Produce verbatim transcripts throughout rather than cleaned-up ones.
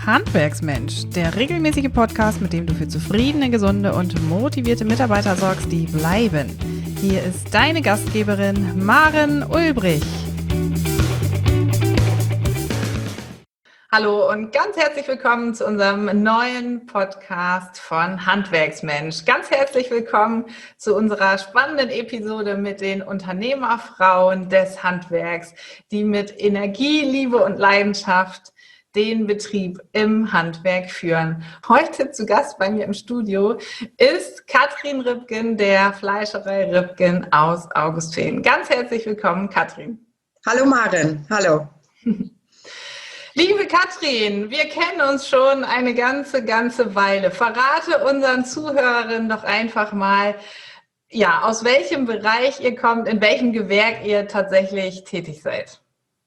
Handwerksmensch, der regelmäßige Podcast, mit dem du für zufriedene, gesunde und motivierte Mitarbeiter sorgst, die bleiben. Hier ist deine Gastgeberin Maren Ulbrich. Hallo und ganz herzlich willkommen zu unserem neuen Podcast von Handwerksmensch. Ganz herzlich willkommen zu unserer spannenden Episode mit den Unternehmerfrauen des Handwerks, die mit Energie, Liebe und Leidenschaft den Betrieb im Handwerk führen. Heute zu Gast bei mir im Studio ist Katrin Ripken der Fleischerei Ripken aus Augustfehn. Ganz herzlich willkommen, Katrin. Hallo Maren, hallo. Liebe Katrin, wir kennen uns schon eine ganze, ganze Weile. Verrate unseren Zuhörerinnen doch einfach mal, ja, aus welchem Bereich ihr kommt, in welchem Gewerk ihr tatsächlich tätig seid.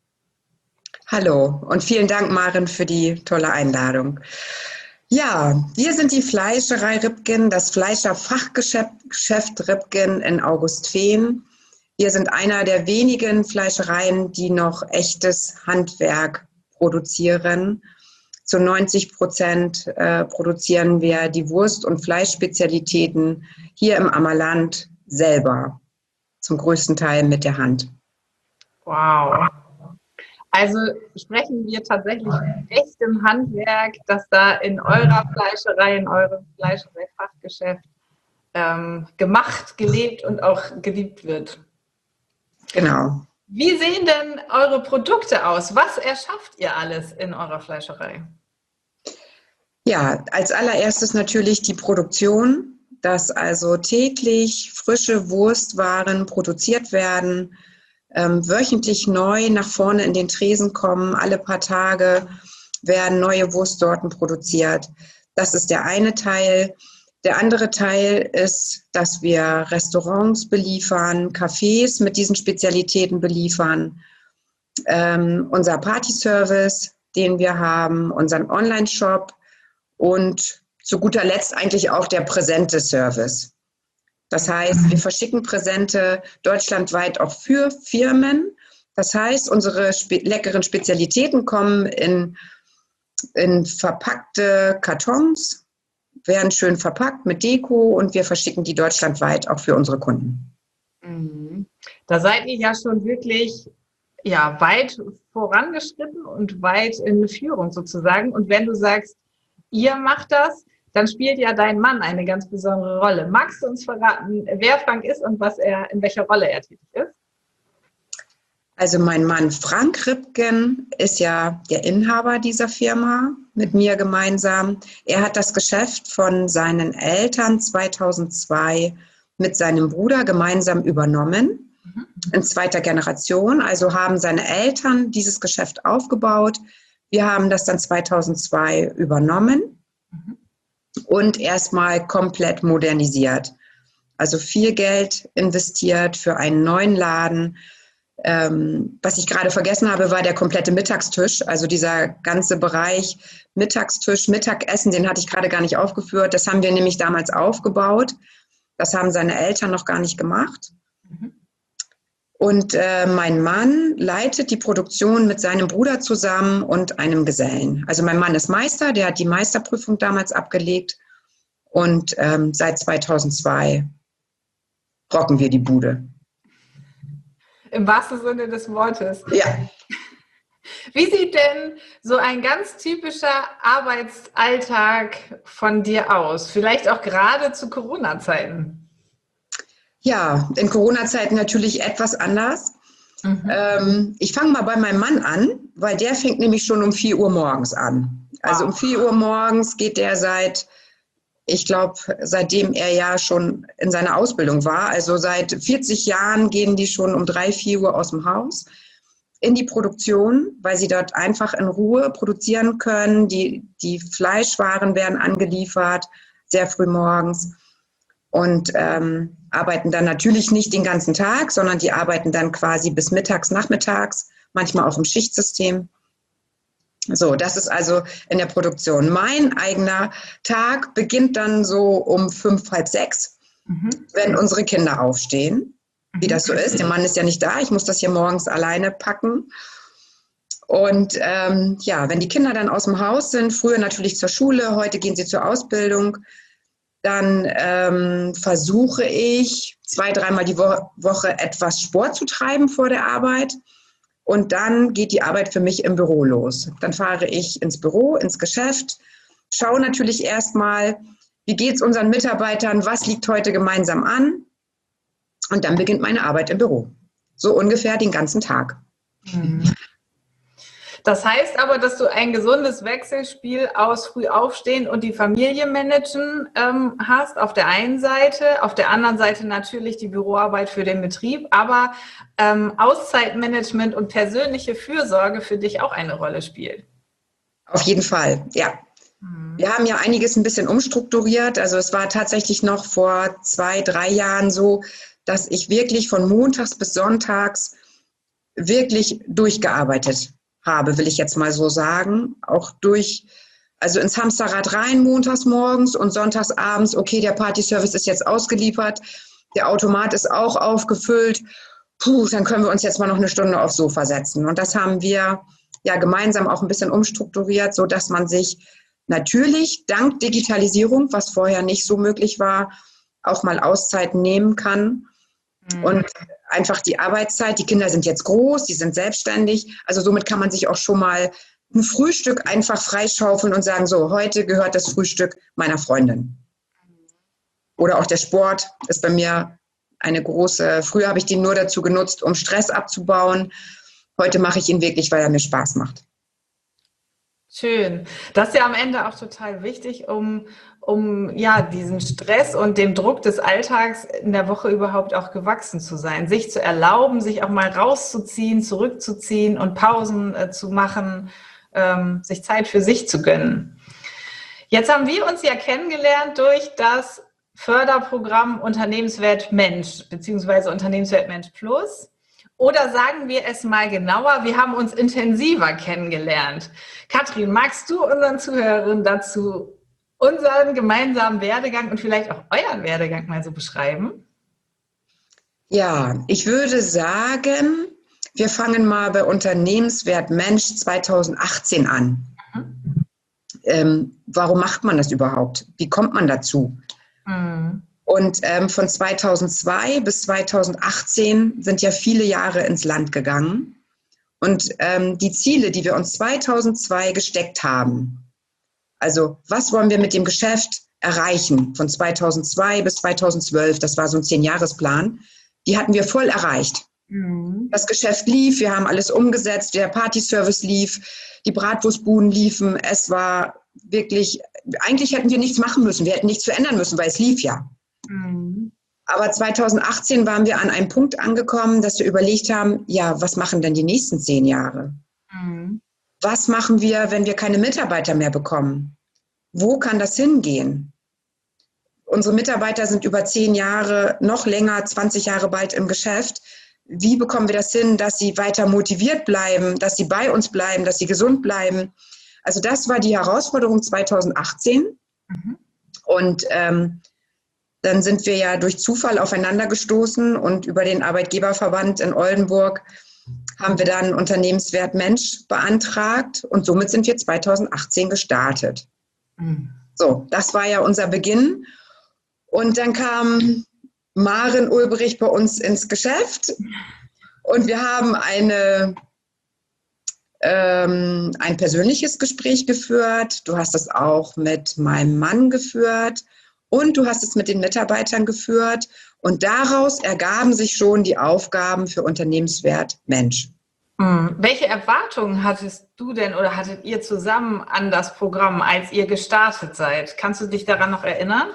Hallo und vielen Dank, Maren, für die tolle Einladung. Ja, wir sind die Fleischerei Ripken, das Fleischerfachgeschäft Ripken in Augustfehn. Wir sind einer der wenigen Fleischereien, die noch echtes Handwerk produzieren. Zu neunzig Prozent äh, produzieren wir die Wurst- und Fleischspezialitäten hier im Ammerland selber, zum größten Teil mit der Hand. Wow. Also sprechen wir tatsächlich von echtem Handwerk, das da in eurer Fleischerei, in eurem Fleischerei-Fachgeschäft ähm, gemacht, gelebt und auch geliebt wird. Genau. Wie sehen denn eure Produkte aus? Was erschafft ihr alles in eurer Fleischerei? Ja, als allererstes natürlich die Produktion, dass also täglich frische Wurstwaren produziert werden, ähm, wöchentlich neu nach vorne in den Tresen kommen, alle paar Tage werden neue Wurstsorten produziert. Das ist der eine Teil. Der andere Teil ist, dass wir Restaurants beliefern, Cafés mit diesen Spezialitäten beliefern, ähm, unser Partyservice, den wir haben, unseren Online-Shop und zu guter Letzt eigentlich auch der Präsente-Service. Das heißt, wir verschicken Präsente deutschlandweit auch für Firmen. Das heißt, unsere spe- leckeren Spezialitäten kommen in, in verpackte Kartons, werden schön verpackt mit Deko und wir verschicken die deutschlandweit auch für unsere Kunden. Da seid ihr ja schon wirklich ja, weit vorangeschritten und weit in Führung sozusagen. Und wenn du sagst, ihr macht das, dann spielt ja dein Mann eine ganz besondere Rolle. Magst du uns verraten, wer Frank ist und was er, in welcher Rolle er tätig ist? Also mein Mann Frank Ripken ist ja der Inhaber dieser Firma mit mir gemeinsam. Er hat das Geschäft von seinen Eltern zweitausendzwei mit seinem Bruder gemeinsam übernommen, mhm. in zweiter Generation. Also haben seine Eltern dieses Geschäft aufgebaut. Wir haben das dann zweitausendzwei übernommen mhm. und erstmal komplett modernisiert. Also viel Geld investiert für einen neuen Laden. Ähm, was ich gerade vergessen habe, war der komplette Mittagstisch. Also dieser ganze Bereich Mittagstisch, Mittagessen, den hatte ich gerade gar nicht aufgeführt. Das haben wir nämlich damals aufgebaut. Das haben seine Eltern noch gar nicht gemacht. Mhm. Und äh, mein Mann leitet die Produktion mit seinem Bruder zusammen und einem Gesellen. Also mein Mann ist Meister, der hat die Meisterprüfung damals abgelegt. Und ähm, seit zweitausendzwei rocken wir die Bude. Im wahrsten Sinne des Wortes. Ja. Wie sieht denn so ein ganz typischer Arbeitsalltag von dir aus? Vielleicht auch gerade zu Corona-Zeiten. Ja, in Corona-Zeiten natürlich etwas anders. Mhm. Ähm, ich fange mal bei meinem Mann an, weil der fängt nämlich schon um vier Uhr morgens an. Also wow. um vier Uhr morgens geht der seit, ich glaube, seitdem er ja schon in seiner Ausbildung war, also seit vierzig Jahren gehen die schon um drei, vier Uhr aus dem Haus in die Produktion, weil sie dort einfach in Ruhe produzieren können. Die, die Fleischwaren werden angeliefert, sehr früh morgens und ähm, arbeiten dann natürlich nicht den ganzen Tag, sondern die arbeiten dann quasi bis mittags, nachmittags, manchmal auch im Schichtsystem. So, das ist also in der Produktion. Mein eigener Tag beginnt dann so um fünf, halb sechs, mhm. wenn unsere Kinder aufstehen, wie das so ist. Der Mann ist ja nicht da, ich muss das hier morgens alleine packen. Und ähm, ja, wenn die Kinder dann aus dem Haus sind, früher natürlich zur Schule, heute gehen sie zur Ausbildung, dann ähm, versuche ich zwei, dreimal die Wo- Woche etwas Sport zu treiben vor der Arbeit. Und dann geht die Arbeit für mich im Büro los. Dann fahre ich ins Büro, ins Geschäft, schaue natürlich erstmal, wie geht es unseren Mitarbeitern, was liegt heute gemeinsam an. Und dann beginnt meine Arbeit im Büro. So ungefähr den ganzen Tag. Das heißt aber, dass du ein gesundes Wechselspiel aus früh aufstehen und die Familie managen ähm, hast, auf der einen Seite, auf der anderen Seite natürlich die Büroarbeit für den Betrieb, aber ähm, Auszeitmanagement und persönliche Fürsorge für dich auch eine Rolle spielt. Auf jeden Fall, ja. Mhm. Wir haben ja einiges ein bisschen umstrukturiert. Also es war tatsächlich noch vor zwei, drei Jahren so, dass ich wirklich von montags bis sonntags wirklich durchgearbeitet habe, will ich jetzt mal so sagen. Auch durch, also ins Hamsterrad rein, montags morgens und sonntags abends, okay, der Partyservice ist jetzt ausgeliefert, der Automat ist auch aufgefüllt. Puh, dann können wir uns jetzt mal noch eine Stunde aufs Sofa setzen. Und das haben wir ja gemeinsam auch ein bisschen umstrukturiert, sodass man sich natürlich dank Digitalisierung, was vorher nicht so möglich war, auch mal Auszeiten nehmen kann. Mhm. Und einfach die Arbeitszeit, die Kinder sind jetzt groß, die sind selbstständig, also somit kann man sich auch schon mal ein Frühstück einfach freischaufeln und sagen, so, heute gehört das Frühstück meiner Freundin. Oder auch der Sport ist bei mir eine große, früher habe ich den nur dazu genutzt, um Stress abzubauen. Heute mache ich ihn wirklich, weil er mir Spaß macht. Schön. Das ist ja am Ende auch total wichtig, um, um ja, diesen Stress und dem Druck des Alltags in der Woche überhaupt auch gewachsen zu sein. Sich zu erlauben, sich auch mal rauszuziehen, zurückzuziehen und Pausen äh, zu machen, ähm, sich Zeit für sich zu gönnen. Jetzt haben wir uns ja kennengelernt durch das Förderprogramm Unternehmenswert Mensch beziehungsweise Unternehmenswert Mensch Plus. Oder sagen wir es mal genauer, wir haben uns intensiver kennengelernt. Katrin, magst du unseren Zuhörern dazu unseren gemeinsamen Werdegang und vielleicht auch euren Werdegang mal so beschreiben? Ja, ich würde sagen, wir fangen mal bei Unternehmenswert Mensch zweitausendachtzehn an. Mhm. Ähm, warum macht man das überhaupt? Wie kommt man dazu? Mhm. Und ähm, von zweitausendzwei bis zweitausendachtzehn sind ja viele Jahre ins Land gegangen. Und ähm, die Ziele, die wir uns zweitausendzwei gesteckt haben, also was wollen wir mit dem Geschäft erreichen von zweitausendzwei bis zweitausendzwölf, das war so ein Zehn-Jahres-Plan, die hatten wir voll erreicht. Mhm. Das Geschäft lief, wir haben alles umgesetzt, der Partyservice lief, die Bratwurstbuden liefen, es war wirklich, eigentlich hätten wir nichts machen müssen, wir hätten nichts verändern müssen, weil es lief ja. Mhm. Aber zweitausendachtzehn waren wir an einem Punkt angekommen, dass wir überlegt haben, ja, was machen denn die nächsten zehn Jahre? Mhm. Was machen wir, wenn wir keine Mitarbeiter mehr bekommen? Wo kann das hingehen? Unsere Mitarbeiter sind über zehn Jahre, noch länger, zwanzig Jahre bald im Geschäft. Wie bekommen wir das hin, dass sie weiter motiviert bleiben, dass sie bei uns bleiben, dass sie gesund bleiben? Also das war die Herausforderung zweitausendachtzehn. Mhm. Und ähm, dann sind wir ja durch Zufall aufeinander gestoßen und über den Arbeitgeberverband in Oldenburg haben wir dann Unternehmenswert Mensch beantragt und somit sind wir zweitausendachtzehn gestartet. Mhm. So, das war ja unser Beginn. Und dann kam Maren Ulbrich bei uns ins Geschäft und wir haben eine, ähm, ein persönliches Gespräch geführt. Du hast es auch mit meinem Mann geführt. Und du hast es mit den Mitarbeitern geführt und daraus ergaben sich schon die Aufgaben für Unternehmenswert Mensch. Hm. Welche Erwartungen hattest du denn oder hattet ihr zusammen an das Programm, als ihr gestartet seid? Kannst du dich daran noch erinnern?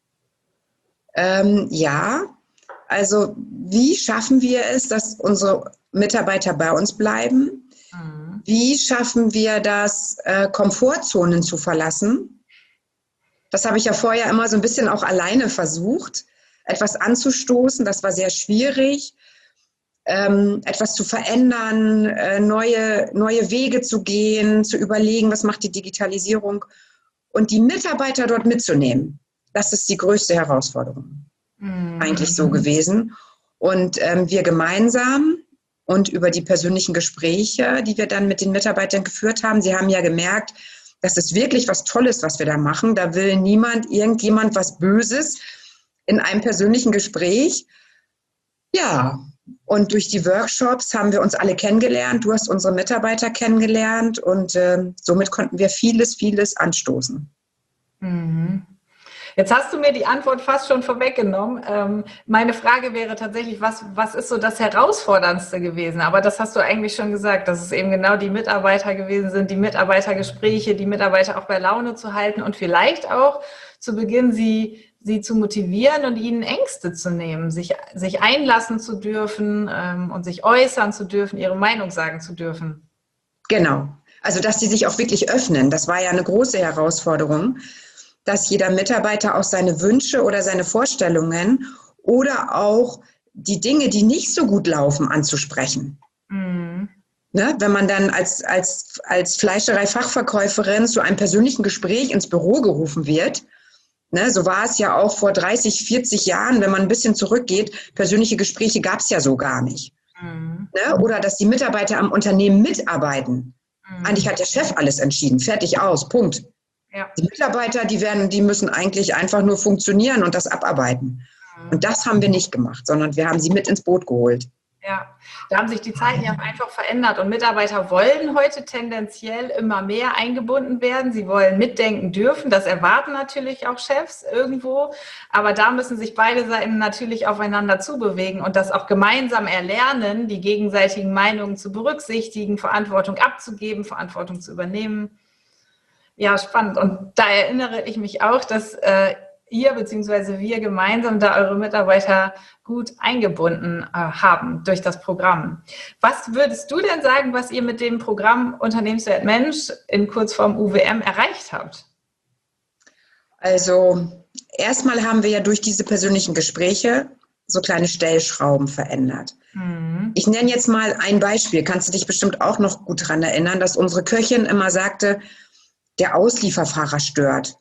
Ähm, ja, also wie schaffen wir es, dass unsere Mitarbeiter bei uns bleiben? Mhm. Wie schaffen wir das, äh, Komfortzonen zu verlassen? Das habe ich ja vorher immer so ein bisschen auch alleine versucht, etwas anzustoßen. Das war sehr schwierig, ähm, etwas zu verändern, äh, neue, neue Wege zu gehen, zu überlegen, was macht die Digitalisierung und die Mitarbeiter dort mitzunehmen. Das ist die größte Herausforderung, mhm. eigentlich so gewesen. Und ähm, wir gemeinsam und über die persönlichen Gespräche, die wir dann mit den Mitarbeitern geführt haben. Sie haben ja gemerkt, das ist wirklich was Tolles, was wir da machen. Da will niemand, irgendjemand was Böses in einem persönlichen Gespräch. Ja, und durch die Workshops haben wir uns alle kennengelernt. Du hast unsere Mitarbeiter kennengelernt und äh, somit konnten wir vieles, vieles anstoßen. Mhm. Jetzt hast du mir die Antwort fast schon vorweggenommen. Ähm, meine Frage wäre tatsächlich, was, was ist so das Herausforderndste gewesen? Aber das hast du eigentlich schon gesagt, dass es eben genau die Mitarbeiter gewesen sind, die Mitarbeitergespräche, die Mitarbeiter auch bei Laune zu halten und vielleicht auch zu Beginn sie, sie zu motivieren und ihnen Ängste zu nehmen, sich, sich einlassen zu dürfen ähm, und sich äußern zu dürfen, ihre Meinung sagen zu dürfen. Genau. Also, dass sie sich auch wirklich öffnen, das war ja eine große Herausforderung, dass jeder Mitarbeiter auch seine Wünsche oder seine Vorstellungen oder auch die Dinge, die nicht so gut laufen, anzusprechen. Mhm. Ne? Wenn man dann als, als, als Fleischerei-Fachverkäuferin zu einem persönlichen Gespräch ins Büro gerufen wird, ne, so war es ja auch vor dreißig, vierzig Jahren, wenn man ein bisschen zurückgeht, persönliche Gespräche gab es ja so gar nicht. Mhm. Ne? Oder dass die Mitarbeiter am Unternehmen mitarbeiten. Mhm. Eigentlich hat der Chef alles entschieden, fertig aus, Punkt. Ja. Die Mitarbeiter, die werden, die müssen eigentlich einfach nur funktionieren und das abarbeiten. Mhm. Und das haben wir nicht gemacht, sondern wir haben sie mit ins Boot geholt. Ja, da haben sich die Zeiten ja einfach verändert und Mitarbeiter wollen heute tendenziell immer mehr eingebunden werden. Sie wollen mitdenken dürfen. Das erwarten natürlich auch Chefs irgendwo. Aber da müssen sich beide Seiten natürlich aufeinander zubewegen und das auch gemeinsam erlernen, die gegenseitigen Meinungen zu berücksichtigen, Verantwortung abzugeben, Verantwortung zu übernehmen. Ja, spannend. Und da erinnere ich mich auch, dass äh, ihr bzw. wir gemeinsam da eure Mitarbeiter gut eingebunden äh, haben durch das Programm. Was würdest du denn sagen, was ihr mit dem Programm Unternehmenswert Mensch in Kurzform U W M erreicht habt? Also erstmal haben wir ja durch diese persönlichen Gespräche so kleine Stellschrauben verändert. Mhm. Ich nenne jetzt mal ein Beispiel. Kannst du dich bestimmt auch noch gut daran erinnern, dass unsere Köchin immer sagte, der Auslieferfahrer stört.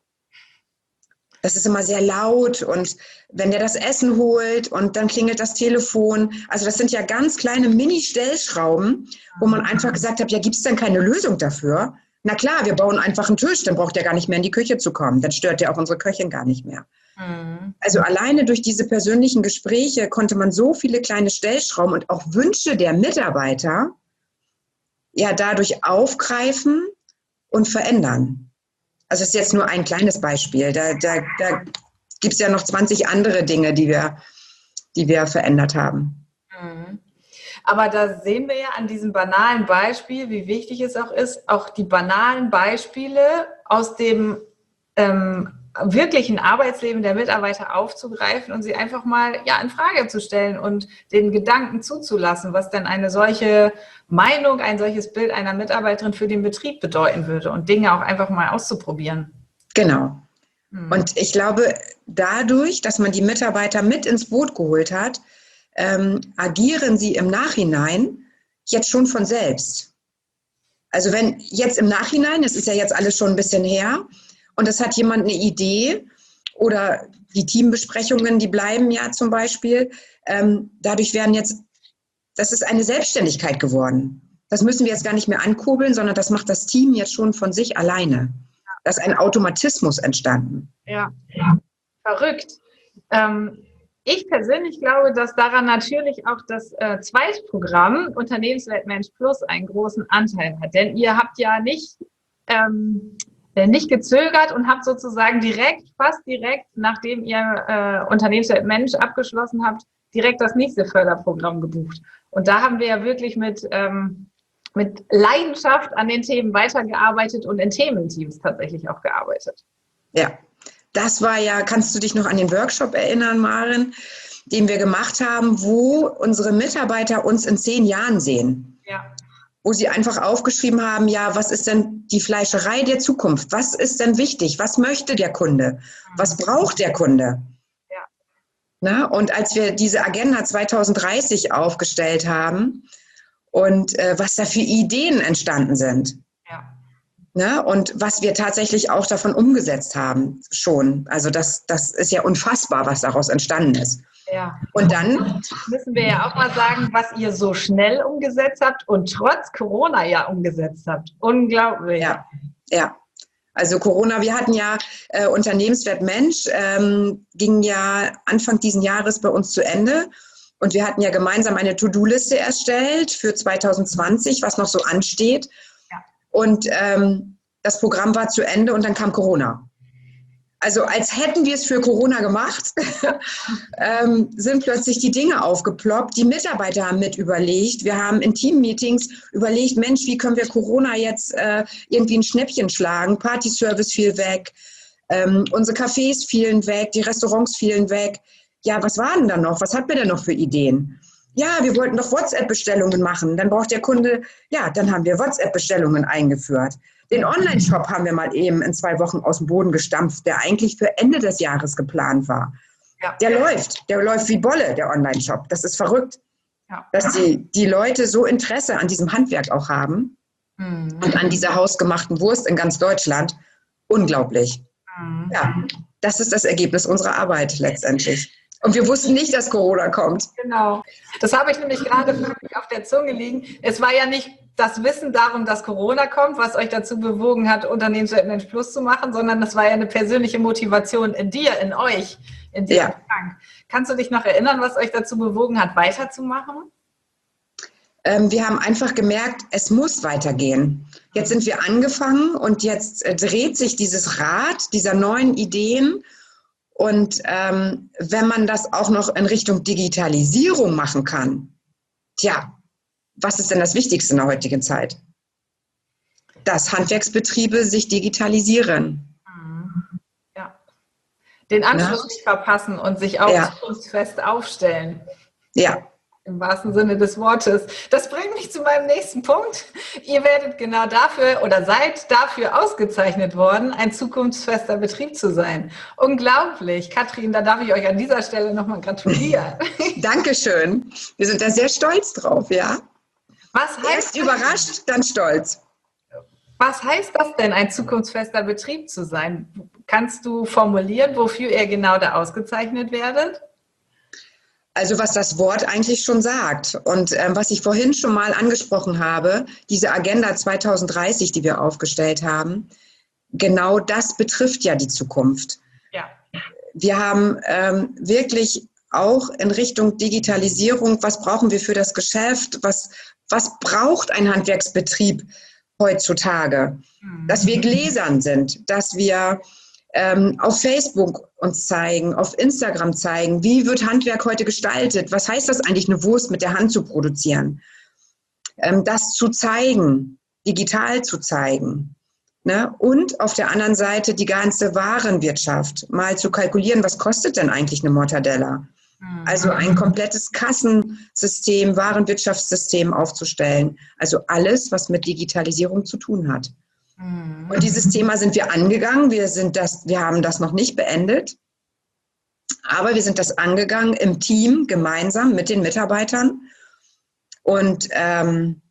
Das ist immer sehr laut und wenn der das Essen holt und dann klingelt das Telefon. Also das sind ja ganz kleine Mini-Stellschrauben, wo man einfach gesagt hat, ja, gibt es denn keine Lösung dafür? Na klar, wir bauen einfach einen Tisch, dann braucht der gar nicht mehr in die Küche zu kommen. Dann stört der auch unsere Köchin gar nicht mehr. Mhm. Also alleine durch diese persönlichen Gespräche konnte man so viele kleine Stellschrauben und auch Wünsche der Mitarbeiter ja dadurch aufgreifen und verändern. Also das ist jetzt nur ein kleines Beispiel. Da, da, da gibt es ja noch zwanzig andere Dinge, die wir, die wir verändert haben. Aber da sehen wir ja an diesem banalen Beispiel, wie wichtig es auch ist, auch die banalen Beispiele aus dem ähm, wirklichen Arbeitsleben der Mitarbeiter aufzugreifen und sie einfach mal ja in Frage zu stellen und den Gedanken zuzulassen, was denn eine solche Meinung, ein solches Bild einer Mitarbeiterin für den Betrieb bedeuten würde und Dinge auch einfach mal auszuprobieren. Genau. Hm. Und ich glaube, dadurch, dass man die Mitarbeiter mit ins Boot geholt hat, ähm, agieren sie im Nachhinein jetzt schon von selbst. Also wenn jetzt im Nachhinein, das ist ja jetzt alles schon ein bisschen her, und es hat jemand eine Idee oder die Teambesprechungen, die bleiben ja zum Beispiel. Ähm, dadurch werden jetzt, das ist eine Selbstständigkeit geworden. Das müssen wir jetzt gar nicht mehr ankurbeln, sondern das macht das Team jetzt schon von sich alleine. Da ist ein Automatismus entstanden. Ja, verrückt. Ähm, ich persönlich glaube, dass daran natürlich auch das äh, zweite Programm Unternehmenswert Mensch Plus einen großen Anteil hat. Denn ihr habt ja nicht... Ähm, nicht gezögert und habt sozusagen direkt, fast direkt, nachdem ihr äh, Unternehmenswert Mensch abgeschlossen habt, direkt das nächste Förderprogramm gebucht. Und da haben wir ja wirklich mit, ähm, mit Leidenschaft an den Themen weitergearbeitet und in Thementeams tatsächlich auch gearbeitet. Ja, das war ja, kannst du dich noch an den Workshop erinnern, Maren, den wir gemacht haben, wo unsere Mitarbeiter uns in zehn Jahren sehen. Ja. Wo sie einfach aufgeschrieben haben, ja, was ist denn die Fleischerei der Zukunft? Was ist denn wichtig? Was möchte der Kunde? Was braucht der Kunde? Ja. Na, und als wir diese Agenda zwanzig dreißig aufgestellt haben und äh, was da für Ideen entstanden sind. Ja. Na, und was wir tatsächlich auch davon umgesetzt haben schon. Also das, das ist ja unfassbar, was daraus entstanden ist. Ja. Und dann müssen wir ja auch mal sagen, was ihr so schnell umgesetzt habt und trotz Corona ja umgesetzt habt. Unglaublich. Ja, ja. Also Corona, wir hatten ja äh, Unternehmenswert Mensch, ähm, ging ja Anfang diesen Jahres bei uns zu Ende. Und wir hatten ja gemeinsam eine To-Do-Liste erstellt für zwanzig zwanzig, was noch so ansteht. Ja. Und ähm, das Programm war zu Ende und dann kam Corona. Also als hätten wir es für Corona gemacht, ähm, sind plötzlich die Dinge aufgeploppt. Die Mitarbeiter haben mit überlegt. Wir haben in Team-Meetings überlegt, Mensch, wie können wir Corona jetzt äh, irgendwie ein Schnäppchen schlagen? Partyservice fiel weg, ähm, unsere Cafés fielen weg, die Restaurants fielen weg. Ja, was war denn da noch? Was hatten wir denn noch für Ideen? Ja, wir wollten doch WhatsApp-Bestellungen machen. Dann braucht der Kunde, ja, dann haben wir WhatsApp-Bestellungen eingeführt. Den Online-Shop haben wir mal eben in zwei Wochen aus dem Boden gestampft, der eigentlich für Ende des Jahres geplant war. Ja. Der läuft, der läuft wie Bolle, der Online-Shop. Das ist verrückt, ja. dass die, die Leute so Interesse an diesem Handwerk auch haben mhm. und an dieser hausgemachten Wurst in ganz Deutschland. Unglaublich. Mhm. Ja, das ist das Ergebnis unserer Arbeit letztendlich. Und wir wussten nicht, dass Corona kommt. Genau. Das habe ich nämlich gerade auf der Zunge liegen. Es war ja nicht das Wissen darum, dass Corona kommt, was euch dazu bewogen hat, Unternehmenswert Mensch Plus zu machen, sondern das war ja eine persönliche Motivation in dir, in euch, in dir. Ja. Kannst du dich noch erinnern, was euch dazu bewogen hat, weiterzumachen? Ähm, wir haben einfach gemerkt, es muss weitergehen. Jetzt sind wir angefangen und jetzt äh, dreht sich dieses Rad dieser neuen Ideen. Und ähm, wenn man das auch noch in Richtung Digitalisierung machen kann, tja, was ist denn das Wichtigste in der heutigen Zeit? Dass Handwerksbetriebe sich digitalisieren. Ja. Den Anschluss Ja. nicht verpassen und sich auch Ja. zukunftsfest aufstellen. Ja. Im wahrsten Sinne des Wortes. Das bringt mich zu meinem nächsten Punkt. Ihr werdet genau dafür oder seid dafür ausgezeichnet worden, ein zukunftsfester Betrieb zu sein. Unglaublich. Katrin, da darf ich euch an dieser Stelle nochmal gratulieren. Dankeschön. Wir sind da sehr stolz drauf, ja. Was heißt, Erst überrascht, dann stolz. Was heißt das denn, ein zukunftsfester Betrieb zu sein? Kannst du formulieren, wofür ihr genau da ausgezeichnet werdet? Also was das Wort eigentlich schon sagt und ähm, was ich vorhin schon mal angesprochen habe, diese Agenda zwanzig dreißig, die wir aufgestellt haben, genau das betrifft ja die Zukunft. Ja. Wir haben ähm, wirklich auch in Richtung Digitalisierung, was brauchen wir für das Geschäft, was, was braucht ein Handwerksbetrieb heutzutage? Mhm. Dass wir gläsern sind, dass wir ähm, auf Facebook uns zeigen, auf Instagram zeigen, wie wird Handwerk heute gestaltet, was heißt das eigentlich, eine Wurst mit der Hand zu produzieren, ähm, das zu zeigen, digital zu zeigen. Ne? Und auf der anderen Seite die ganze Warenwirtschaft, mal zu kalkulieren, was kostet denn eigentlich eine Mortadella? Mhm. Also ein komplettes Kassensystem, Warenwirtschaftssystem aufzustellen. Also alles, was mit Digitalisierung zu tun hat. Und dieses Thema sind wir angegangen. Wir sind das, wir haben das noch nicht beendet, aber wir sind das angegangen im Team gemeinsam mit den Mitarbeitern. Und ähm,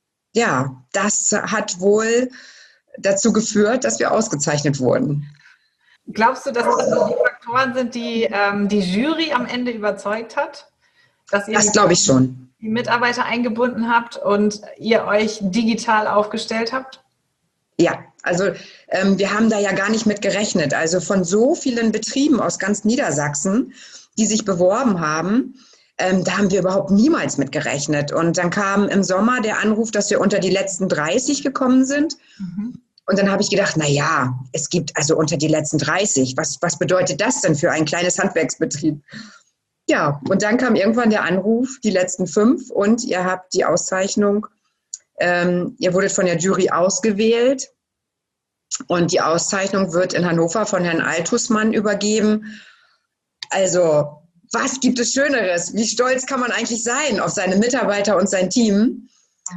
ja, das hat wohl dazu geführt, dass wir ausgezeichnet wurden. Glaubst du, dass das so die Faktoren sind, die ähm, die Jury am Ende überzeugt hat? Dass ihr das glaube ich schon. Die Mitarbeiter eingebunden habt und ihr euch digital aufgestellt habt? Ja, also ähm, wir haben da ja gar nicht mit gerechnet. Also von so vielen Betrieben aus ganz Niedersachsen, die sich beworben haben, ähm, da haben wir überhaupt niemals mit gerechnet. Und dann kam im Sommer der Anruf, dass wir unter die letzten dreißig gekommen sind. Mhm. Und dann habe ich gedacht, na ja, es gibt also unter die letzten dreißig. Was, was bedeutet das denn für ein kleines Handwerksbetrieb? Ja, und dann kam irgendwann der Anruf, die letzten fünf, und ihr habt die Auszeichnung. Ähm, ihr wurdet von der Jury ausgewählt und die Auszeichnung wird in Hannover von Herrn Altusmann übergeben. Also, was gibt es Schöneres? Wie stolz kann man eigentlich sein auf seine Mitarbeiter und sein Team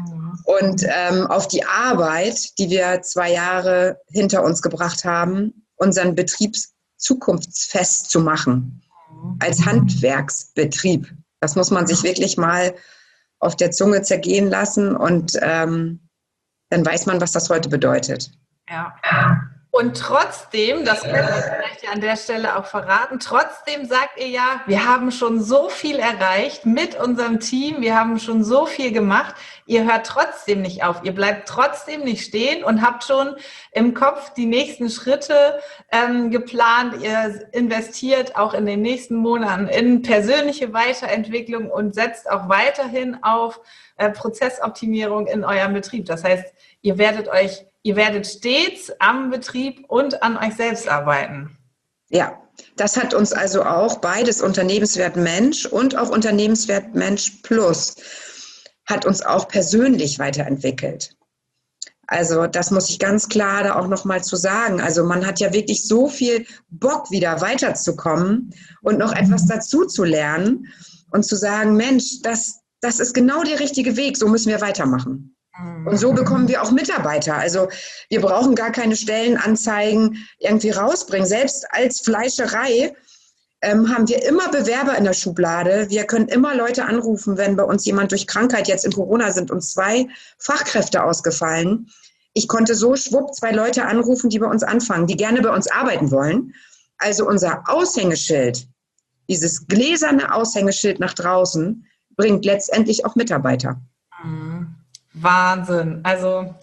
und ähm, auf die Arbeit, die wir zwei Jahre hinter uns gebracht haben, unseren Betrieb zukunftsfest zu machen, als Handwerksbetrieb. Das muss man sich wirklich mal auf der Zunge zergehen lassen und ähm, dann weiß man, was das heute bedeutet. Ja. Und trotzdem, das könnt ihr vielleicht ja an der Stelle auch verraten, trotzdem sagt ihr ja, wir haben schon so viel erreicht mit unserem Team, wir haben schon so viel gemacht, ihr hört trotzdem nicht auf, ihr bleibt trotzdem nicht stehen und habt schon im Kopf die nächsten Schritte ähm, geplant, ihr investiert auch in den nächsten Monaten in persönliche Weiterentwicklung und setzt auch weiterhin auf äh, Prozessoptimierung in eurem Betrieb. Das heißt, ihr werdet euch Ihr werdet stets am Betrieb und an euch selbst arbeiten. Ja, das hat uns also auch beides, Unternehmenswert Mensch und auch Unternehmenswert Mensch Plus, hat uns auch persönlich weiterentwickelt. Also das muss ich ganz klar da auch nochmal zu sagen. Also man hat ja wirklich so viel Bock, wieder weiterzukommen und noch etwas dazu zu lernen und zu sagen, Mensch, das, das ist genau der richtige Weg, so müssen wir weitermachen. Und so bekommen wir auch Mitarbeiter. Also wir brauchen gar keine Stellenanzeigen irgendwie rausbringen. Selbst als Fleischerei ähm, haben wir immer Bewerber in der Schublade. Wir können immer Leute anrufen, wenn bei uns jemand durch Krankheit, jetzt in Corona sind uns zwei Fachkräfte ausgefallen. Ich konnte so schwupp zwei Leute anrufen, die bei uns anfangen, die gerne bei uns arbeiten wollen. Also unser Aushängeschild, dieses gläserne Aushängeschild nach draußen, bringt letztendlich auch Mitarbeiter. Mhm. Wahnsinn. Also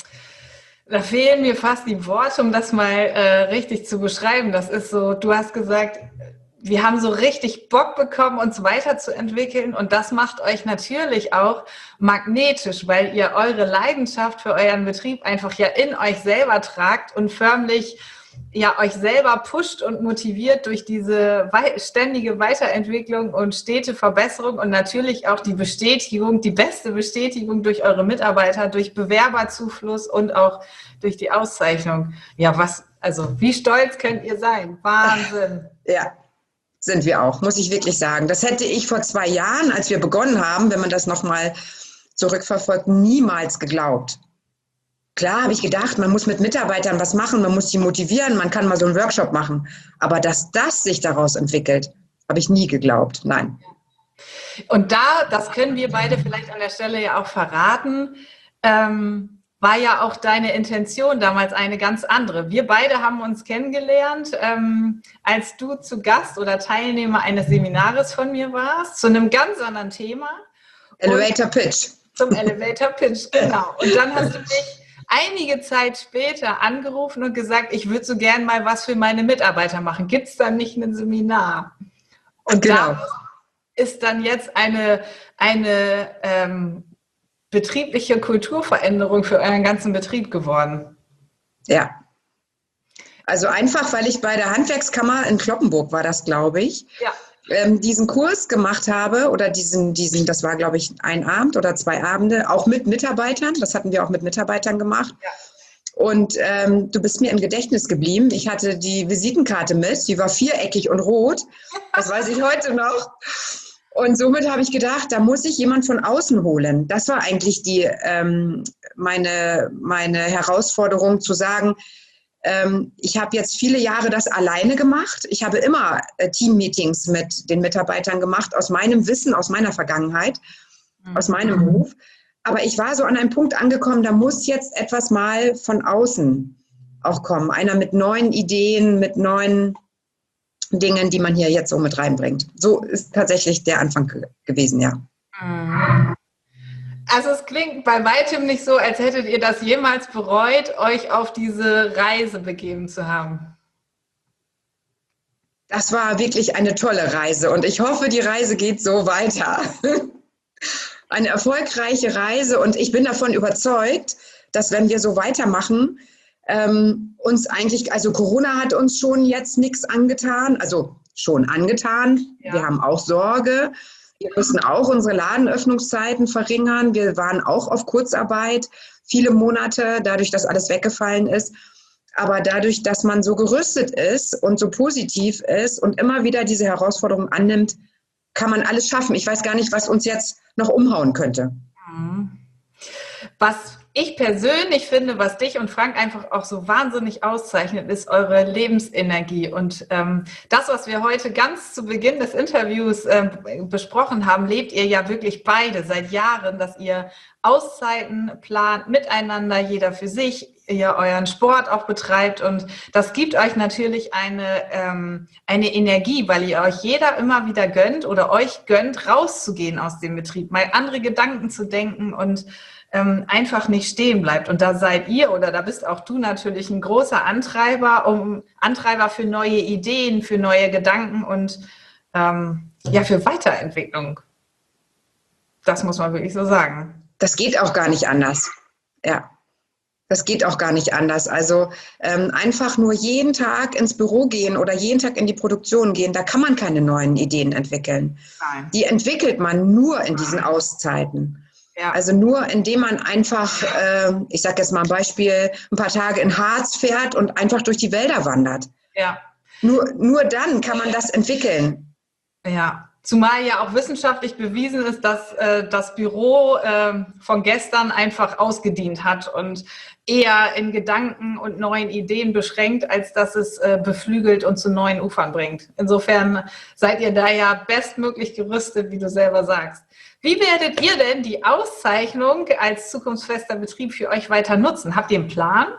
da fehlen mir fast die Worte, um das mal äh, richtig zu beschreiben. Das ist so, du hast gesagt, wir haben so richtig Bock bekommen, uns weiterzuentwickeln und das macht euch natürlich auch magnetisch, weil ihr eure Leidenschaft für euren Betrieb einfach ja in euch selber tragt und förmlich ja euch selber pusht und motiviert durch diese ständige Weiterentwicklung und stete Verbesserung und natürlich auch die Bestätigung, die beste Bestätigung durch eure Mitarbeiter, durch Bewerberzufluss und auch durch die Auszeichnung. Ja, was, also wie stolz könnt ihr sein? Wahnsinn. Ja, sind wir auch, muss ich wirklich sagen. Das hätte ich vor zwei Jahren, als wir begonnen haben, wenn man das nochmal zurückverfolgt, niemals geglaubt. Klar habe ich gedacht, man muss mit Mitarbeitern was machen, man muss die motivieren, man kann mal so einen Workshop machen. Aber dass das sich daraus entwickelt, habe ich nie geglaubt. Nein. Und da, das können wir beide vielleicht an der Stelle ja auch verraten, ähm, war ja auch deine Intention damals eine ganz andere. Wir beide haben uns kennengelernt, ähm, als du zu Gast oder Teilnehmer eines Seminares von mir warst, zu einem ganz anderen Thema. Elevator Pitch. Zum Elevator Pitch, genau. Und dann hast du mich einige Zeit später angerufen und gesagt, ich würde so gern mal was für meine Mitarbeiter machen. Gibt es da nicht ein Seminar? Und genau. Da ist dann jetzt eine, eine ähm, betriebliche Kulturveränderung für euren ganzen Betrieb geworden. Ja. Also einfach, weil ich bei der Handwerkskammer in Cloppenburg war das, glaube ich, ja. ähm, diesen Kurs gemacht habe oder diesen, diesen, das war, glaube ich, ein Abend oder zwei Abende, auch mit Mitarbeitern. Das hatten wir auch mit Mitarbeitern gemacht. Ja. Und ähm, du bist mir im Gedächtnis geblieben. Ich hatte die Visitenkarte mit, die war viereckig und rot. Das weiß ich heute noch. Und somit habe ich gedacht, da muss ich jemand von außen holen. Das war eigentlich die, ähm, meine, meine Herausforderung, zu sagen, ähm, ich habe jetzt viele Jahre das alleine gemacht. Ich habe immer äh, Teammeetings mit den Mitarbeitern gemacht, aus meinem Wissen, aus meiner Vergangenheit, mhm. aus meinem Beruf. Aber ich war so an einem Punkt angekommen, da muss jetzt etwas mal von außen auch kommen. Einer mit neuen Ideen, mit neuen Dingen, die man hier jetzt so mit reinbringt. So ist tatsächlich der Anfang gewesen, ja. Also es klingt bei weitem nicht so, als hättet ihr das jemals bereut, euch auf diese Reise begeben zu haben. Das war wirklich eine tolle Reise und ich hoffe, die Reise geht so weiter. Eine erfolgreiche Reise und ich bin davon überzeugt, dass wenn wir so weitermachen, Ähm, uns eigentlich, also Corona hat uns schon jetzt nichts angetan, also schon angetan. Ja. Wir haben auch Sorge. Wir müssen auch unsere Ladenöffnungszeiten verringern. Wir waren auch auf Kurzarbeit viele Monate, dadurch, dass alles weggefallen ist. Aber dadurch, dass man so gerüstet ist und so positiv ist und immer wieder diese Herausforderung annimmt, kann man alles schaffen. Ich weiß gar nicht, was uns jetzt noch umhauen könnte. Was Ich persönlich finde, was dich und Frank einfach auch so wahnsinnig auszeichnet, ist eure Lebensenergie. Und ähm, das, was wir heute ganz zu Beginn des Interviews äh, besprochen haben, lebt ihr ja wirklich beide seit Jahren, dass ihr Auszeiten plant, miteinander, jeder für sich, ihr euren Sport auch betreibt. Und das gibt euch natürlich eine, ähm, eine Energie, weil ihr euch jeder immer wieder gönnt oder euch gönnt, rauszugehen aus dem Betrieb, mal andere Gedanken zu denken und ähm, einfach nicht stehen bleibt. Und da seid ihr oder da bist auch du natürlich ein großer Antreiber, um Antreiber für neue Ideen, für neue Gedanken und ähm, ja, für Weiterentwicklung. Das muss man wirklich so sagen. Das geht auch gar nicht anders. Ja, das geht auch gar nicht anders. Also ähm, einfach nur jeden Tag ins Büro gehen oder jeden Tag in die Produktion gehen, da kann man keine neuen Ideen entwickeln. Nein. Die entwickelt man nur in diesen Auszeiten. Ja. Also nur indem man einfach, äh, ich sage jetzt mal ein Beispiel, ein paar Tage in Harz fährt und einfach durch die Wälder wandert. Ja. Nur, nur dann kann man das entwickeln. Ja, zumal ja auch wissenschaftlich bewiesen ist, dass äh, das Büro äh, von gestern einfach ausgedient hat und eher in Gedanken und neuen Ideen beschränkt, als dass es äh, beflügelt und zu neuen Ufern bringt. Insofern seid ihr da ja bestmöglich gerüstet, wie du selber sagst. Wie werdet ihr denn die Auszeichnung als zukunftsfester Betrieb für euch weiter nutzen? Habt ihr einen Plan?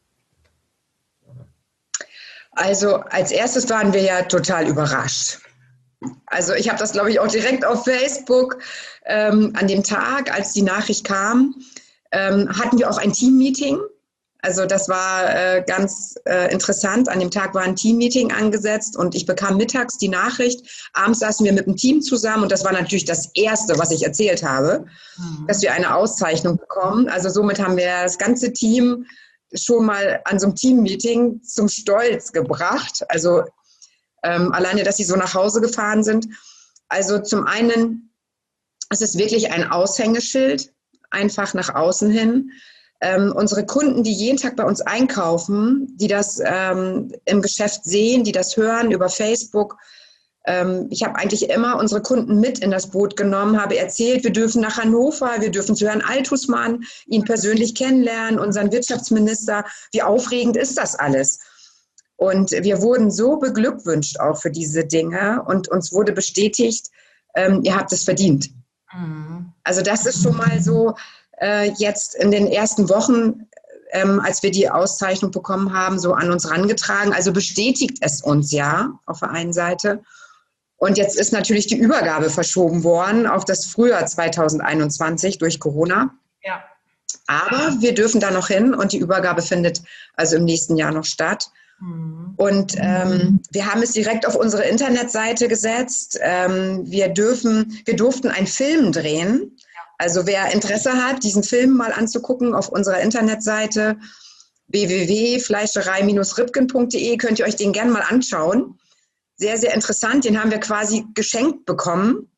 Also als erstes waren wir ja total überrascht. Also ich habe das, glaube ich, auch direkt auf Facebook ähm, an dem Tag, als die Nachricht kam, ähm, hatten wir auch ein Team-Meeting. Also das war äh, ganz äh, interessant. An dem Tag war ein Team-Meeting angesetzt und ich bekam mittags die Nachricht. Abends saßen wir mit dem Team zusammen und das war natürlich das Erste, was ich erzählt habe, mhm. dass wir eine Auszeichnung bekommen. Also somit haben wir das ganze Team schon mal an so einem Team-Meeting zum Stolz gebracht. Also ähm, alleine, dass sie so nach Hause gefahren sind. Also zum einen, es ist wirklich ein Aushängeschild, einfach nach außen hin. Ähm, unsere Kunden, die jeden Tag bei uns einkaufen, die das ähm, im Geschäft sehen, die das hören über Facebook. Ähm, ich habe eigentlich immer unsere Kunden mit in das Boot genommen, habe erzählt, wir dürfen nach Hannover, wir dürfen zu Herrn Althusmann, ihn persönlich kennenlernen, unseren Wirtschaftsminister. Wie aufregend ist das alles? Und wir wurden so beglückwünscht auch für diese Dinge und uns wurde bestätigt, ähm, ihr habt es verdient. Mhm. Also das ist schon mal so, jetzt in den ersten Wochen, ähm, als wir die Auszeichnung bekommen haben, so an uns herangetragen. Also bestätigt es uns ja auf der einen Seite. Und jetzt ist natürlich die Übergabe verschoben worden auf das Frühjahr zweitausendeinundzwanzig durch Corona. Ja. Aber wir dürfen da noch hin und die Übergabe findet also im nächsten Jahr noch statt. Mhm. Und ähm, wir haben es direkt auf unsere Internetseite gesetzt. Ähm, wir dürfen, wir durften einen Film drehen. Also wer Interesse hat, diesen Film mal anzugucken auf unserer Internetseite w w w punkt fleischerei ribken punkt de könnt ihr euch den gerne mal anschauen. Sehr, sehr interessant. Den haben wir quasi geschenkt bekommen.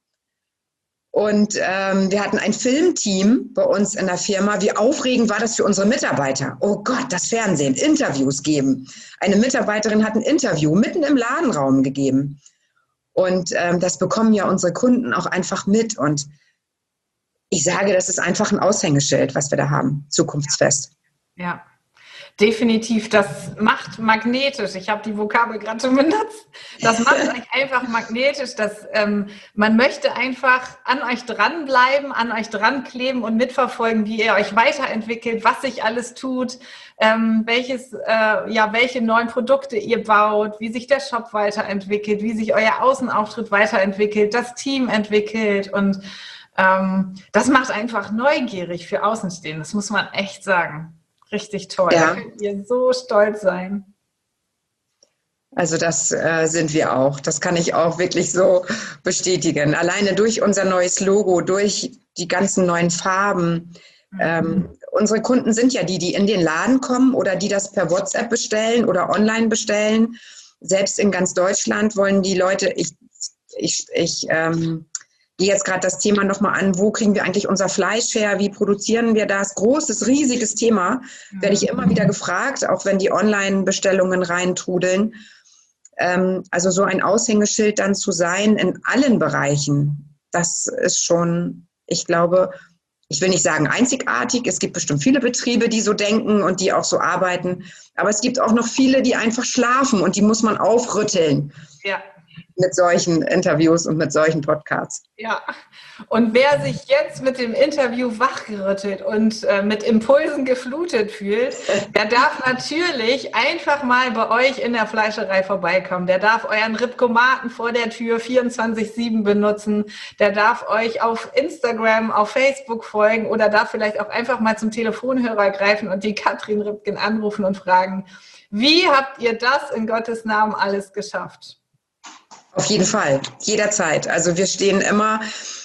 Und ähm, wir hatten ein Filmteam bei uns in der Firma. Wie aufregend war das für unsere Mitarbeiter? Oh Gott, das Fernsehen, Interviews geben. Eine Mitarbeiterin hat ein Interview mitten im Ladenraum gegeben. Und ähm, das bekommen ja unsere Kunden auch einfach mit. Und ich sage, das ist einfach ein Aushängeschild, was wir da haben, zukunftsfest. Ja, definitiv. Das macht magnetisch. Ich habe die Vokabel gerade schon benutzt. Das macht euch einfach magnetisch. Dass, ähm, man möchte einfach an euch dranbleiben, an euch drankleben und mitverfolgen, wie ihr euch weiterentwickelt, was sich alles tut, ähm, welches, äh, ja, welche neuen Produkte ihr baut, wie sich der Shop weiterentwickelt, wie sich euer Außenauftritt weiterentwickelt, das Team entwickelt und Ähm, das macht einfach neugierig für Außenstehende, das muss man echt sagen. Richtig toll, ja. Da könnt ihr so stolz sein. Also das äh, sind wir auch, das kann ich auch wirklich so bestätigen. Alleine durch unser neues Logo, durch die ganzen neuen Farben. Mhm. Ähm, unsere Kunden sind ja die, die in den Laden kommen oder die das per WhatsApp bestellen oder online bestellen. Selbst in ganz Deutschland wollen die Leute, ich, ich, ich ähm, gehe jetzt gerade das Thema nochmal an, wo kriegen wir eigentlich unser Fleisch her, wie produzieren wir das? Großes, riesiges Thema, mhm. werde ich immer wieder gefragt, auch wenn die Online-Bestellungen reintrudeln. Ähm, also so ein Aushängeschild dann zu sein in allen Bereichen, das ist schon, ich glaube, ich will nicht sagen einzigartig, es gibt bestimmt viele Betriebe, die so denken und die auch so arbeiten, aber es gibt auch noch viele, die einfach schlafen und die muss man aufrütteln. Ja. Mit solchen Interviews und mit solchen Podcasts. Ja, und wer sich jetzt mit dem Interview wachgerüttelt und äh, mit Impulsen geflutet fühlt, der darf natürlich einfach mal bei euch in der Fleischerei vorbeikommen. Der darf euren Ripkomaten vor der Tür vierundzwanzig sieben benutzen. Der darf euch auf Instagram, auf Facebook folgen oder darf vielleicht auch einfach mal zum Telefonhörer greifen und die Katrin Ripken anrufen und fragen, wie habt ihr das in Gottes Namen alles geschafft? Auf jeden Fall, jederzeit. Also wir stehen immer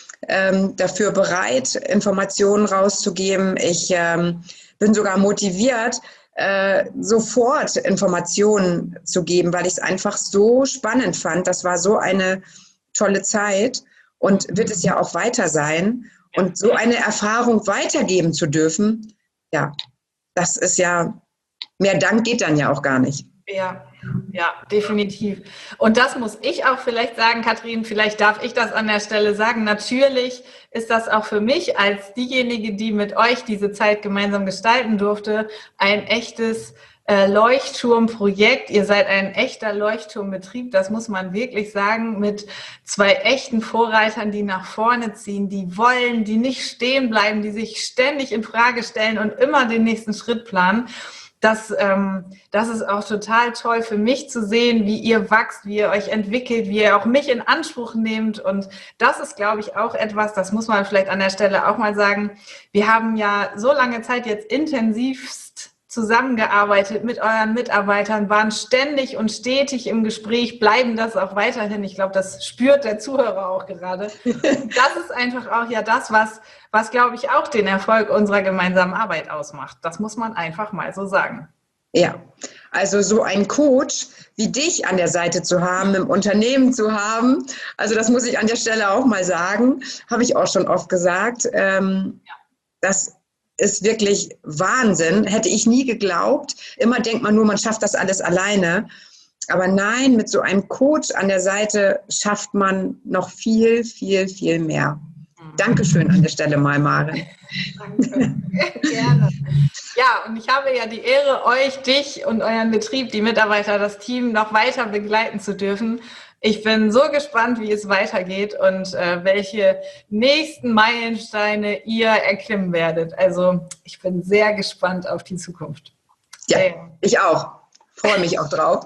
ähm, dafür bereit, Informationen rauszugeben. Ich ähm, bin sogar motiviert, äh, sofort Informationen zu geben, weil ich es einfach so spannend fand. Das war so eine tolle Zeit und wird es ja auch weiter sein. Und so eine Erfahrung weitergeben zu dürfen, ja, das ist ja, mehr Dank geht dann ja auch gar nicht. Ja, ja, definitiv. Und das muss ich auch vielleicht sagen, Katrin, vielleicht darf ich das an der Stelle sagen. Natürlich ist das auch für mich als diejenige, die mit euch diese Zeit gemeinsam gestalten durfte, ein echtes äh, Leuchtturmprojekt. Ihr seid ein echter Leuchtturmbetrieb, das muss man wirklich sagen, mit zwei echten Vorreitern, die nach vorne ziehen, die wollen, die nicht stehen bleiben, die sich ständig in Frage stellen und immer den nächsten Schritt planen. Das, ähm, das ist auch total toll für mich zu sehen, wie ihr wächst, wie ihr euch entwickelt, wie ihr auch mich in Anspruch nehmt. Und das ist, glaube ich, auch etwas, das muss man vielleicht an der Stelle auch mal sagen. Wir haben ja so lange Zeit jetzt intensivst zusammengearbeitet mit euren Mitarbeitern, waren ständig und stetig im Gespräch, bleiben das auch weiterhin. Ich glaube, das spürt der Zuhörer auch gerade. Das ist einfach auch ja das, was, was glaube ich, auch den Erfolg unserer gemeinsamen Arbeit ausmacht. Das muss man einfach mal so sagen. Ja, also so ein Coach wie dich an der Seite zu haben, im Unternehmen zu haben, also das muss ich an der Stelle auch mal sagen, habe ich auch schon oft gesagt, ähm, ja. das ist wirklich Wahnsinn. Hätte ich nie geglaubt. Immer denkt man nur, man schafft das alles alleine. Aber nein, mit so einem Coach an der Seite schafft man noch viel, viel, viel mehr. Mhm. Dankeschön an der Stelle mal, Maren. Danke. Gerne. Ja, und ich habe ja die Ehre, euch, dich und euren Betrieb, die Mitarbeiter, das Team noch weiter begleiten zu dürfen. Ich bin so gespannt, wie es weitergeht und äh, welche nächsten Meilensteine ihr erklimmen werdet. Also ich bin sehr gespannt auf die Zukunft. Ja, sehr. Ich auch. Freue mich auch drauf.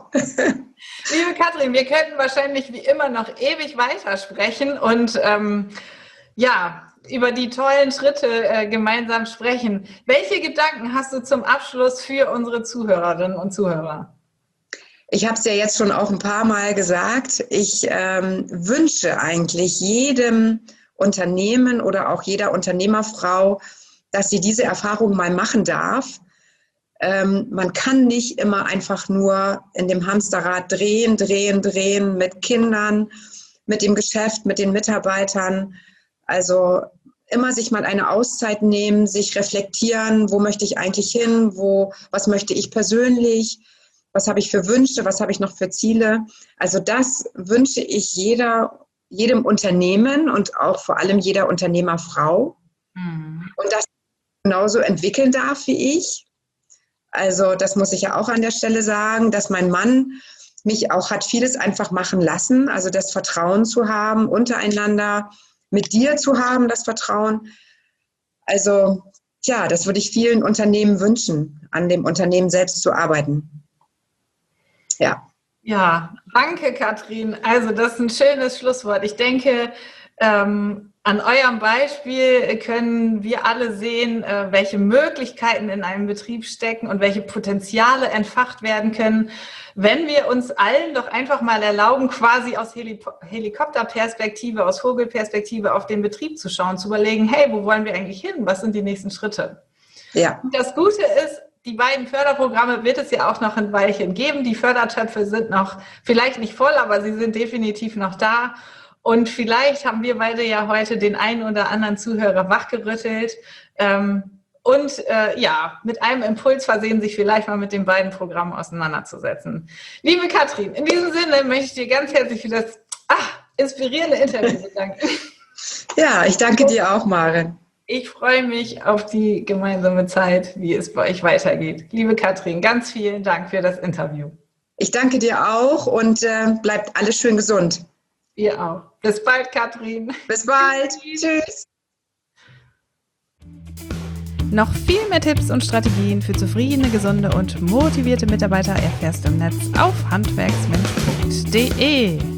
Liebe Katrin, wir könnten wahrscheinlich wie immer noch ewig weitersprechen und ähm, ja, über die tollen Schritte äh, gemeinsam sprechen. Welche Gedanken hast du zum Abschluss für unsere Zuhörerinnen und Zuhörer? Ich habe es ja jetzt schon auch ein paar Mal gesagt, ich ähm, wünsche eigentlich jedem Unternehmen oder auch jeder Unternehmerfrau, dass sie diese Erfahrung mal machen darf. Ähm, man kann nicht immer einfach nur in dem Hamsterrad drehen, drehen, drehen mit Kindern, mit dem Geschäft, mit den Mitarbeitern. Also immer sich mal eine Auszeit nehmen, sich reflektieren, wo möchte ich eigentlich hin, wo, was möchte ich persönlich, was habe ich für Wünsche, was habe ich noch für Ziele. Also das wünsche ich jeder, jedem Unternehmen und auch vor allem jeder Unternehmerfrau. Mhm. Und das genauso entwickeln darf wie ich. Also das muss ich ja auch an der Stelle sagen, dass mein Mann mich auch hat vieles einfach machen lassen. Also das Vertrauen zu haben untereinander, mit dir zu haben, das Vertrauen. Also ja, das würde ich vielen Unternehmen wünschen, an dem Unternehmen selbst zu arbeiten. Ja. Ja, danke, Katrin. Also das ist ein schönes Schlusswort. Ich denke, ähm, an eurem Beispiel können wir alle sehen, äh, welche Möglichkeiten in einem Betrieb stecken und welche Potenziale entfacht werden können, wenn wir uns allen doch einfach mal erlauben, quasi aus Heli- Helikopterperspektive, aus Vogelperspektive auf den Betrieb zu schauen, zu überlegen, hey, wo wollen wir eigentlich hin? Was sind die nächsten Schritte? Ja. Und das Gute ist, die beiden Förderprogramme wird es ja auch noch ein Weilchen geben. Die Fördertöpfe sind noch vielleicht nicht voll, aber sie sind definitiv noch da. Und vielleicht haben wir beide ja heute den einen oder anderen Zuhörer wachgerüttelt ähm, und äh, ja, mit einem Impuls versehen, sich vielleicht mal mit den beiden Programmen auseinanderzusetzen. Liebe Katrin, in diesem Sinne möchte ich dir ganz herzlich für das ach, inspirierende Interview bedanken. Ja, ich danke dir auch, Maren. Ich freue mich auf die gemeinsame Zeit, wie es bei euch weitergeht. Liebe Katrin, ganz vielen Dank für das Interview. Ich danke dir auch und äh, bleibt alles schön gesund. Ihr auch. Bis bald, Katrin. Bis bald. Tschüss. Noch viel mehr Tipps und Strategien für zufriedene, gesunde und motivierte Mitarbeiter erfährst du im Netz auf handwerksmensch punkt de.